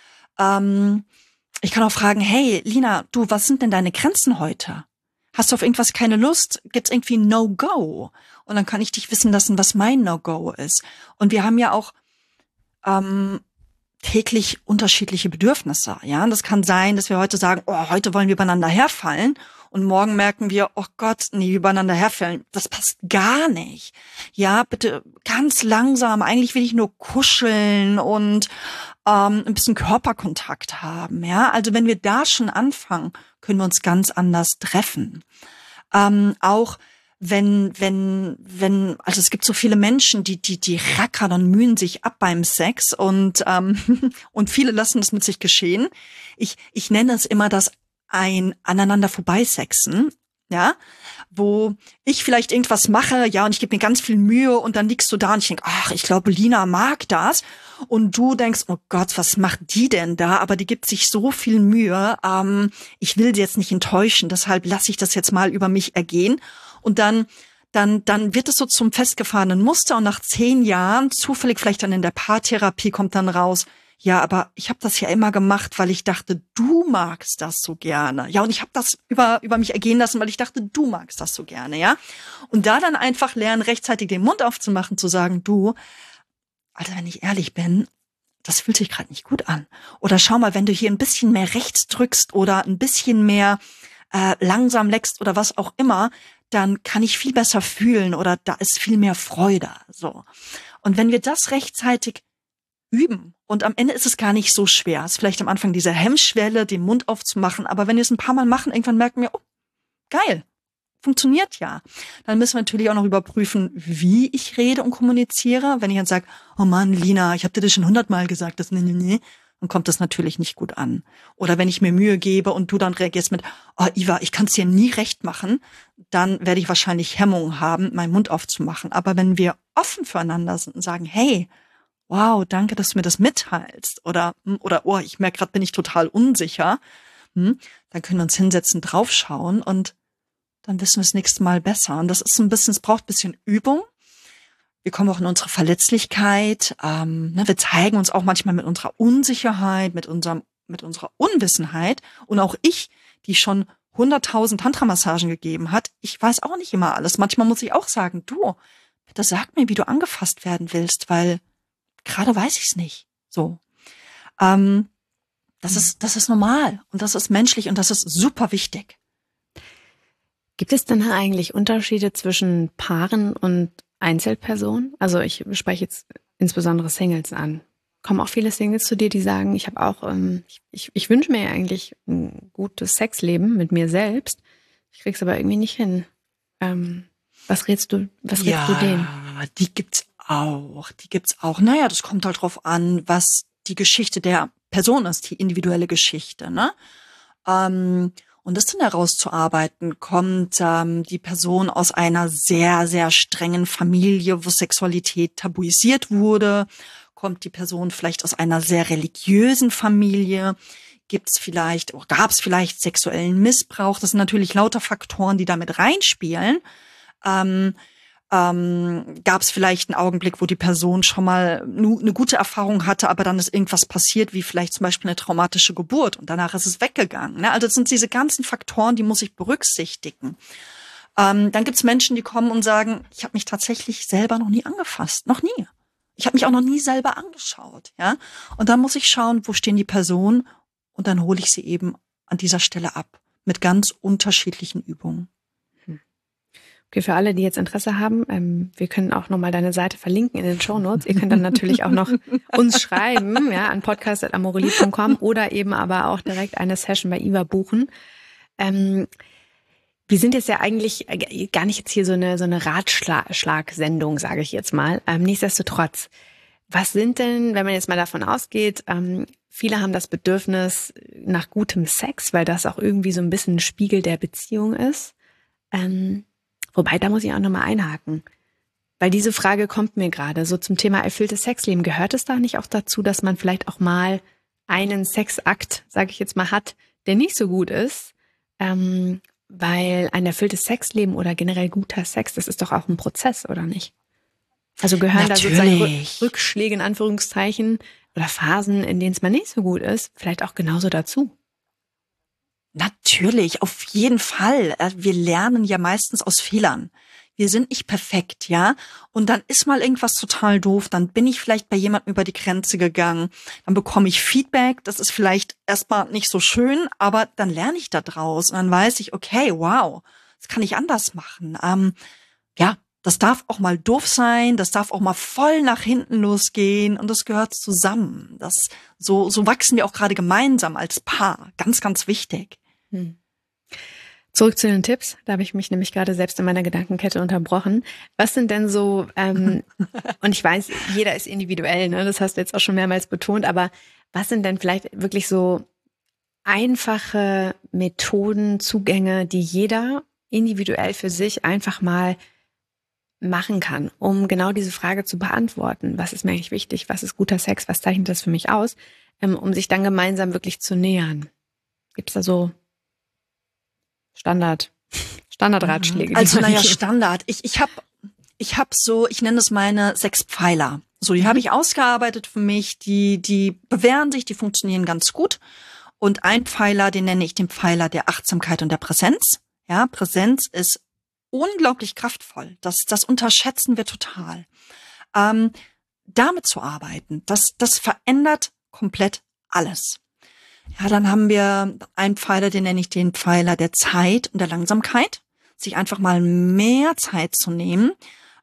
Speaker 1: Ich kann auch fragen, hey, Lina, du, was sind denn deine Grenzen heute? Hast du auf irgendwas keine Lust? Gibt's irgendwie ein No-Go? Und dann kann ich dich wissen lassen, was mein No-Go ist. Und wir haben ja auch täglich unterschiedliche Bedürfnisse. Ja, und das kann sein, dass wir heute sagen, heute wollen wir übereinander herfallen. Und morgen merken wir, oh Gott, nee, übereinander herfallen, das passt gar nicht. Ja, bitte ganz langsam. Eigentlich will ich nur kuscheln und ein bisschen Körperkontakt haben. Ja, also wenn wir da schon anfangen, können wir uns ganz anders treffen. Auch also es gibt so viele Menschen, die rackern und mühen sich ab beim Sex und viele lassen es mit sich geschehen. Ich nenne es immer das ein aneinander vorbeisexen, ja, wo ich vielleicht irgendwas mache, ja, und ich gebe mir ganz viel Mühe und dann liegst du da und ich denke, ach, ich glaube, Lina mag das. Und du denkst, oh Gott, was macht die denn da? Aber die gibt sich so viel Mühe. Ich will sie jetzt nicht enttäuschen, deshalb lasse ich das jetzt mal über mich ergehen. Und dann wird es so zum festgefahrenen Muster und nach 10 Jahren, zufällig vielleicht dann in der Paartherapie, kommt dann raus, ja, aber ich habe das ja immer gemacht, weil ich dachte, du magst das so gerne. Ja, und ich habe das über mich ergehen lassen, weil ich dachte, du magst das so gerne, ja. Und da dann einfach lernen, rechtzeitig den Mund aufzumachen, zu sagen, du, also wenn ich ehrlich bin, das fühlt sich gerade nicht gut an. Oder schau mal, wenn du hier ein bisschen mehr rechts drückst oder ein bisschen mehr langsam leckst oder was auch immer, dann kann ich viel besser fühlen oder da ist viel mehr Freude. So. Und wenn wir das rechtzeitig üben, und am Ende ist es gar nicht so schwer, es ist vielleicht am Anfang diese Hemmschwelle, den Mund aufzumachen, aber wenn wir es ein paar Mal machen, irgendwann merken wir, oh, geil, funktioniert ja. Dann müssen wir natürlich auch noch überprüfen, wie ich rede und kommuniziere. Wenn ich dann sage, oh Mann, Lina, ich habe dir das schon 100-mal gesagt, das nee, dann kommt das natürlich nicht gut an. Oder wenn ich mir Mühe gebe und du dann reagierst mit, oh Iva, ich kann es dir nie recht machen, dann werde ich wahrscheinlich Hemmungen haben, meinen Mund aufzumachen. Aber wenn wir offen füreinander sind und sagen, hey, wow, danke, dass du mir das mitteilst. Oder oh, ich merke gerade, bin ich total unsicher. Dann können wir uns hinsetzen, draufschauen und dann wissen wir das nächste Mal besser. Und das ist es braucht ein bisschen Übung. Wir kommen auch in unsere Verletzlichkeit. Wir zeigen uns auch manchmal mit unserer Unsicherheit, mit unserer Unwissenheit. Und auch ich, die schon 100.000 Tantra-Massagen gegeben hat, ich weiß auch nicht immer alles. Manchmal muss ich auch sagen, du, bitte sag mir, wie du angefasst werden willst, weil gerade weiß ich es nicht. So. Das ist normal und das ist menschlich und das ist super wichtig.
Speaker 2: Gibt es denn eigentlich Unterschiede zwischen Paaren und Einzelpersonen? Also ich spreche jetzt insbesondere Singles an. Kommen auch viele Singles zu dir, die sagen, ich habe auch, ich wünsche mir eigentlich ein gutes Sexleben mit mir selbst. Ich krieg's aber irgendwie nicht hin. Was rätst du denen?
Speaker 1: Die gibt's auch. Naja, das kommt halt drauf an, was die Geschichte der Person ist, die individuelle Geschichte, ne? Und das dann herauszuarbeiten, kommt die Person aus einer sehr, sehr strengen Familie, wo Sexualität tabuisiert wurde? Kommt die Person vielleicht aus einer sehr religiösen Familie? Gab es vielleicht sexuellen Missbrauch? Das sind natürlich lauter Faktoren, die damit reinspielen. Gab es vielleicht einen Augenblick, wo die Person schon mal eine gute Erfahrung hatte, aber dann ist irgendwas passiert, wie vielleicht zum Beispiel eine traumatische Geburt und danach ist es weggegangen. Ne? Also das sind diese ganzen Faktoren, die muss ich berücksichtigen. Dann gibt's Menschen, die kommen und sagen, ich habe mich tatsächlich selber noch nie angefasst, noch nie. Ich habe mich auch noch nie selber angeschaut. Ja? Und dann muss ich schauen, wo stehen die Personen und dann hole ich sie eben an dieser Stelle ab mit ganz unterschiedlichen Übungen.
Speaker 2: Okay, für alle, die jetzt Interesse haben, wir können auch nochmal deine Seite verlinken in den Shownotes. Ihr könnt dann natürlich auch noch uns schreiben, ja, an podcast@amorelie.com oder eben aber auch direkt eine Session bei Iva buchen. Wir sind jetzt ja eigentlich gar nicht jetzt hier so eine Ratschlagsendung, sage ich jetzt mal. Nichtsdestotrotz, was sind denn, wenn man jetzt mal davon ausgeht, viele haben das Bedürfnis nach gutem Sex, weil das auch irgendwie so ein bisschen ein Spiegel der Beziehung ist. Wobei, da muss ich auch nochmal einhaken. Weil diese Frage kommt mir gerade so zum Thema erfülltes Sexleben. Gehört es da nicht auch dazu, dass man vielleicht auch mal einen Sexakt, sage ich jetzt mal, hat, der nicht so gut ist? Weil ein erfülltes Sexleben oder generell guter Sex, das ist doch auch ein Prozess, oder nicht? Also gehören
Speaker 1: Natürlich.
Speaker 2: Da sozusagen Rückschläge in Anführungszeichen oder Phasen, in denen es mal nicht so gut ist, vielleicht auch genauso dazu?
Speaker 1: Natürlich, auf jeden Fall. Wir lernen ja meistens aus Fehlern. Wir sind nicht perfekt, ja? Und dann ist mal irgendwas total doof, dann bin ich vielleicht bei jemandem über die Grenze gegangen, dann bekomme ich Feedback, das ist vielleicht erstmal nicht so schön, aber dann lerne ich da draus und dann weiß ich, okay, wow, das kann ich anders machen. Ja, das darf auch mal doof sein, das darf auch mal voll nach hinten losgehen und das gehört zusammen. So wachsen wir auch gerade gemeinsam als Paar. Ganz, ganz wichtig.
Speaker 2: Zurück zu den Tipps. Da habe ich mich nämlich gerade selbst in meiner Gedankenkette unterbrochen. Was sind denn so, und ich weiß, jeder ist individuell, ne? Das hast du jetzt auch schon mehrmals betont, aber was sind denn vielleicht wirklich so einfache Methoden, Zugänge, die jeder individuell für sich einfach mal machen kann, um genau diese Frage zu beantworten? Was ist mir eigentlich wichtig? Was ist guter Sex? Was zeichnet das für mich aus? Um sich dann gemeinsam wirklich zu nähern. Gibt's da so Standardratschläge?
Speaker 1: Also Standard. Ich hab so, ich nenne es meine 6 Pfeiler. So, die habe ich ausgearbeitet für mich. Die bewähren sich, die funktionieren ganz gut. Und ein Pfeiler, den nenne ich den Pfeiler der Achtsamkeit und der Präsenz. Ja, Präsenz ist unglaublich kraftvoll. Das unterschätzen wir total. Damit zu arbeiten, das verändert komplett alles. Ja, dann haben wir einen Pfeiler, den nenne ich den Pfeiler der Zeit und der Langsamkeit. Sich einfach mal mehr Zeit zu nehmen.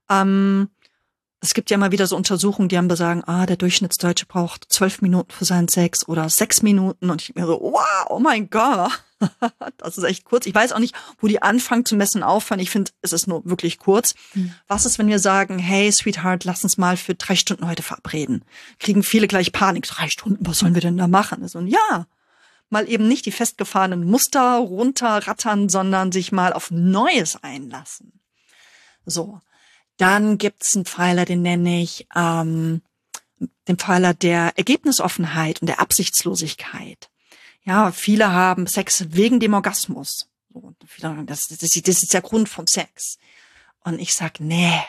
Speaker 1: Es gibt ja immer wieder so Untersuchungen, die haben sagen, der Durchschnittsdeutsche braucht 12 Minuten für seinen Sex oder 6 Minuten. Und ich mir so, wow, oh mein Gott, das ist echt kurz. Ich weiß auch nicht, wo die anfangen zu messen, aufhören. Ich finde, es ist nur wirklich kurz. Was ist, wenn wir sagen, hey, Sweetheart, lass uns mal für 3 Stunden heute verabreden? Kriegen viele gleich Panik. 3 Stunden, was sollen wir denn da machen? So, ja, mal eben nicht die festgefahrenen Muster runterrattern, sondern sich mal auf Neues einlassen. So. Dann gibt's einen Pfeiler, den nenne ich den Pfeiler der Ergebnisoffenheit und der Absichtslosigkeit. Ja, viele haben Sex wegen dem Orgasmus. So, viele sagen, das ist der Grund vom Sex. Und ich sag, nee,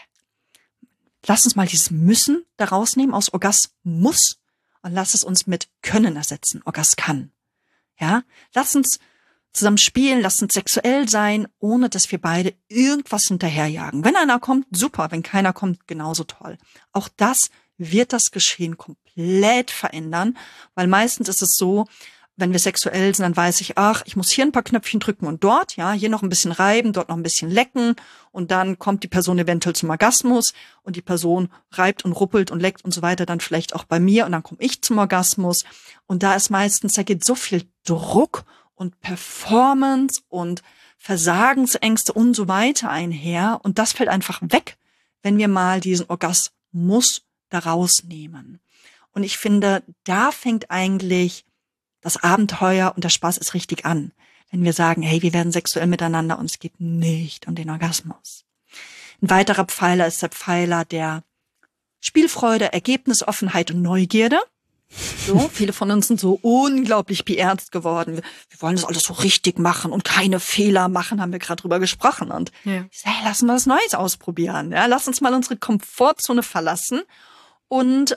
Speaker 1: lass uns mal dieses Müssen da rausnehmen aus Orgasmus und lass es uns mit Können ersetzen. Orgas kann. Ja, lass uns zusammen spielen, lass uns sexuell sein, ohne dass wir beide irgendwas hinterherjagen. Wenn einer kommt, super. Wenn keiner kommt, genauso toll. Auch das wird das Geschehen komplett verändern, weil meistens ist es so, wenn wir sexuell sind, dann weiß ich, ich muss hier ein paar Knöpfchen drücken und dort, ja, hier noch ein bisschen reiben, dort noch ein bisschen lecken und dann kommt die Person eventuell zum Orgasmus und die Person reibt und ruppelt und leckt und so weiter, dann vielleicht auch bei mir und dann komme ich zum Orgasmus und da geht so viel Druck und Performance und Versagensängste und so weiter einher. Und das fällt einfach weg, wenn wir mal diesen Orgasmus da rausnehmen. Und ich finde, da fängt eigentlich das Abenteuer und der Spaß ist richtig an. Wenn wir sagen, hey, wir werden sexuell miteinander und es geht nicht um den Orgasmus. Ein weiterer Pfeiler ist der Pfeiler der Spielfreude, Ergebnisoffenheit und Neugierde. So, viele von uns sind so unglaublich beernst geworden. Wir wollen das alles so richtig machen und keine Fehler machen, haben wir gerade drüber gesprochen. Und ich sage, hey, lass uns mal was Neues ausprobieren. Ja, lass uns mal unsere Komfortzone verlassen und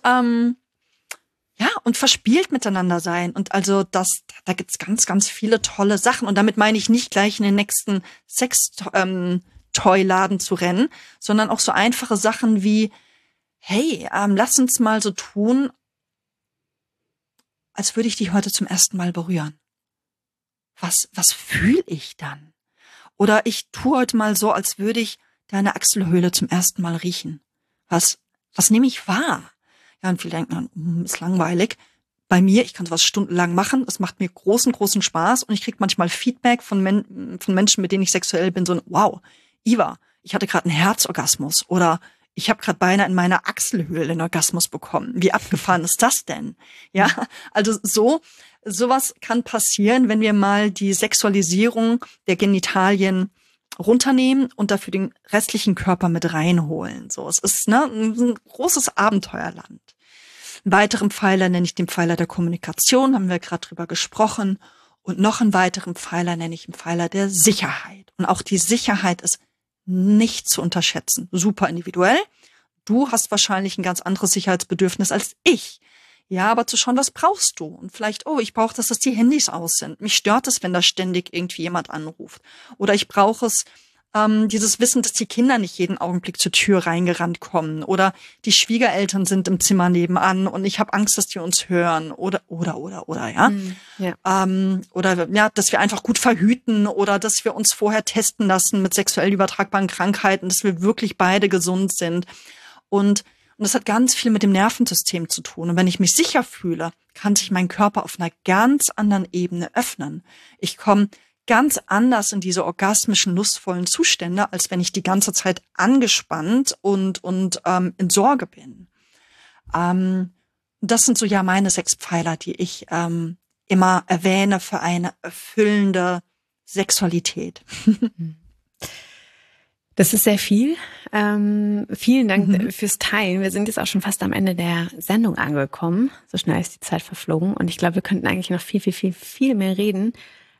Speaker 1: und verspielt miteinander sein. Und also da gibt's ganz, ganz viele tolle Sachen. Und damit meine ich nicht gleich in den nächsten Sex-Toy-Laden zu rennen, sondern auch so einfache Sachen wie, hey, lass uns mal so tun, als würde ich dich heute zum ersten Mal berühren. Was fühle ich dann? Oder ich tue heute mal so, als würde ich deine Achselhöhle zum ersten Mal riechen. Was nehme ich wahr? Ja, und viele denken dann, ist langweilig. Bei mir, ich kann sowas stundenlang machen. Es macht mir großen, großen Spaß. Und ich kriege manchmal Feedback von Menschen, mit denen ich sexuell bin, so, wow, Iva, ich hatte gerade einen Herzorgasmus. Oder ich habe gerade beinahe in meiner Achselhöhle einen Orgasmus bekommen. Wie abgefahren ist das denn? Ja, also sowas kann passieren, wenn wir mal die Sexualisierung der Genitalien runternehmen und dafür den restlichen Körper mit reinholen. So, es ist ein großes Abenteuerland. Einen weiteren Pfeiler nenne ich den Pfeiler der Kommunikation, haben wir gerade drüber gesprochen. Und noch einen weiteren Pfeiler nenne ich den Pfeiler der Sicherheit. Und auch die Sicherheit ist nicht zu unterschätzen. Super individuell. Du hast wahrscheinlich ein ganz anderes Sicherheitsbedürfnis als ich. Ja, aber zu schauen, was brauchst du? Und vielleicht, ich brauche, dass die Handys aus sind. Mich stört es, wenn da ständig irgendwie jemand anruft. Oder ich brauche es, dieses Wissen, dass die Kinder nicht jeden Augenblick zur Tür reingerannt kommen. Oder die Schwiegereltern sind im Zimmer nebenan und ich habe Angst, dass die uns hören. Oder, ja. Oder ja, dass wir einfach gut verhüten oder dass wir uns vorher testen lassen mit sexuell übertragbaren Krankheiten, dass wir wirklich beide gesund sind. Und das hat ganz viel mit dem Nervensystem zu tun. Und wenn ich mich sicher fühle, kann sich mein Körper auf einer ganz anderen Ebene öffnen. Ich komme ganz anders in diese orgasmischen, lustvollen Zustände, als wenn ich die ganze Zeit angespannt und in Sorge bin. Das sind so ja meine 6 Pfeiler, die ich immer erwähne für eine erfüllende Sexualität.
Speaker 2: Das ist sehr viel. Vielen Dank fürs Teilen. Wir sind jetzt auch schon fast am Ende der Sendung angekommen. So schnell ist die Zeit verflogen. Und ich glaube, wir könnten eigentlich noch viel mehr reden.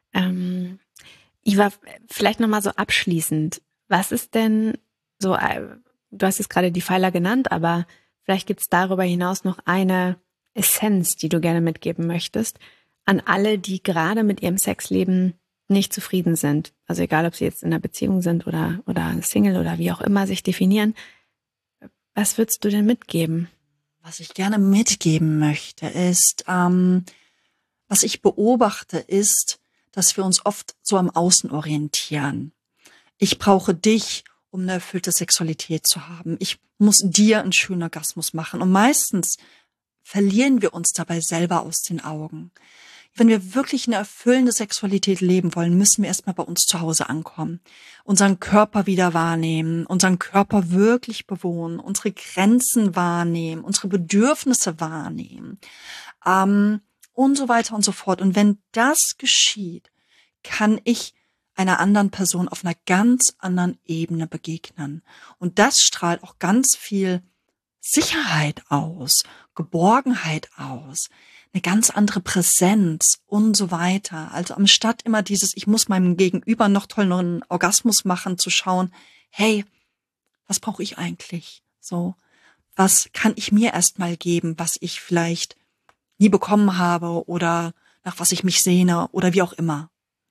Speaker 2: Iva, vielleicht nochmal so abschließend. Was ist denn so, du hast jetzt gerade die Pfeiler genannt, aber vielleicht gibt es darüber hinaus noch eine Essenz, die du gerne mitgeben möchtest an alle, die gerade mit ihrem Sexleben nicht zufrieden sind. Also egal, ob sie jetzt in einer Beziehung sind oder Single oder wie auch immer sich definieren. Was würdest du denn mitgeben?
Speaker 1: Was ich gerne mitgeben möchte, ist, was ich beobachte, ist, dass wir uns oft so am Außen orientieren. Ich brauche dich, um eine erfüllte Sexualität zu haben. Ich muss dir einen schönen Orgasmus machen. Und meistens verlieren wir uns dabei selber aus den Augen. Wenn wir wirklich eine erfüllende Sexualität leben wollen, müssen wir erstmal bei uns zu Hause ankommen, unseren Körper wieder wahrnehmen, unseren Körper wirklich bewohnen, unsere Grenzen wahrnehmen, unsere Bedürfnisse wahrnehmen, und so weiter und so fort. Und wenn das geschieht, kann ich einer anderen Person auf einer ganz anderen Ebene begegnen. Und das strahlt auch ganz viel Sicherheit aus, Geborgenheit aus, eine ganz andere Präsenz und so weiter. Also anstatt immer dieses, ich muss meinem Gegenüber noch tollen Orgasmus machen, zu schauen, hey, was brauche ich eigentlich? So, was kann ich mir erstmal geben, was ich vielleicht nie bekommen habe oder nach was ich mich sehne oder wie auch immer.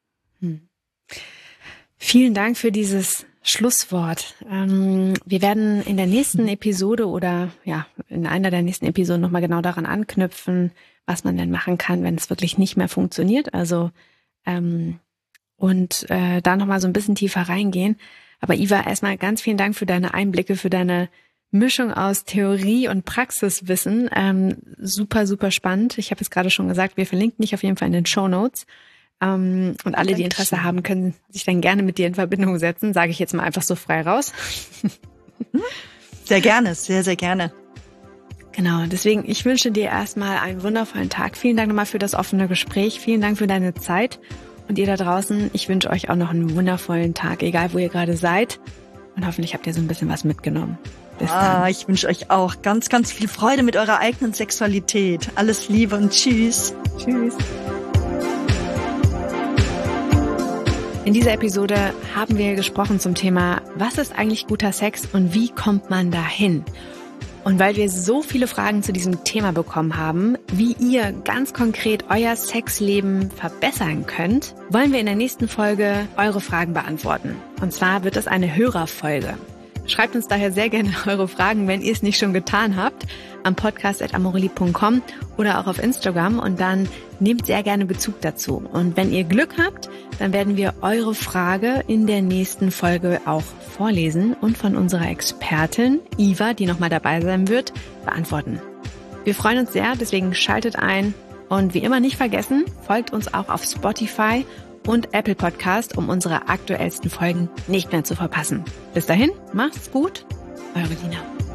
Speaker 2: Vielen Dank für dieses Schlusswort. Wir werden in der nächsten Episode oder ja, in einer der nächsten Episoden nochmal genau daran anknüpfen, was man denn machen kann, wenn es wirklich nicht mehr funktioniert. Also da nochmal so ein bisschen tiefer reingehen. Aber Iva, erstmal ganz vielen Dank für deine Einblicke, für deine Mischung aus Theorie und Praxiswissen. Super, super spannend. Ich habe jetzt gerade schon gesagt, wir verlinken dich auf jeden Fall in den Shownotes. Und alle, die Interesse haben, können sich dann gerne mit dir in Verbindung setzen. Sage ich jetzt mal einfach so frei raus.
Speaker 1: Sehr gerne, sehr, sehr gerne.
Speaker 2: Genau, deswegen, ich wünsche dir erstmal einen wundervollen Tag. Vielen Dank nochmal für das offene Gespräch. Vielen Dank für deine Zeit. Und ihr da draußen, ich wünsche euch auch noch einen wundervollen Tag, egal wo ihr gerade seid. Und hoffentlich habt ihr so ein bisschen was mitgenommen. Bis dann.
Speaker 1: Ich wünsche euch auch ganz, ganz viel Freude mit eurer eigenen Sexualität. Alles Liebe und tschüss.
Speaker 2: Tschüss. In dieser Episode haben wir gesprochen zum Thema, was ist eigentlich guter Sex und wie kommt man dahin? Und weil wir so viele Fragen zu diesem Thema bekommen haben, wie ihr ganz konkret euer Sexleben verbessern könnt, wollen wir in der nächsten Folge eure Fragen beantworten. Und zwar wird es eine Hörerfolge. Schreibt uns daher sehr gerne eure Fragen, wenn ihr es nicht schon getan habt, am podcast@amorelli.com oder auch auf Instagram und dann nehmt sehr gerne Bezug dazu. Und wenn ihr Glück habt, dann werden wir eure Frage in der nächsten Folge auch vorlesen und von unserer Expertin Iva, die nochmal dabei sein wird, beantworten. Wir freuen uns sehr, deswegen schaltet ein und wie immer nicht vergessen, folgt uns auch auf Spotify und Apple Podcast, um unsere aktuellsten Folgen nicht mehr zu verpassen. Bis dahin, macht's gut, eure Lina.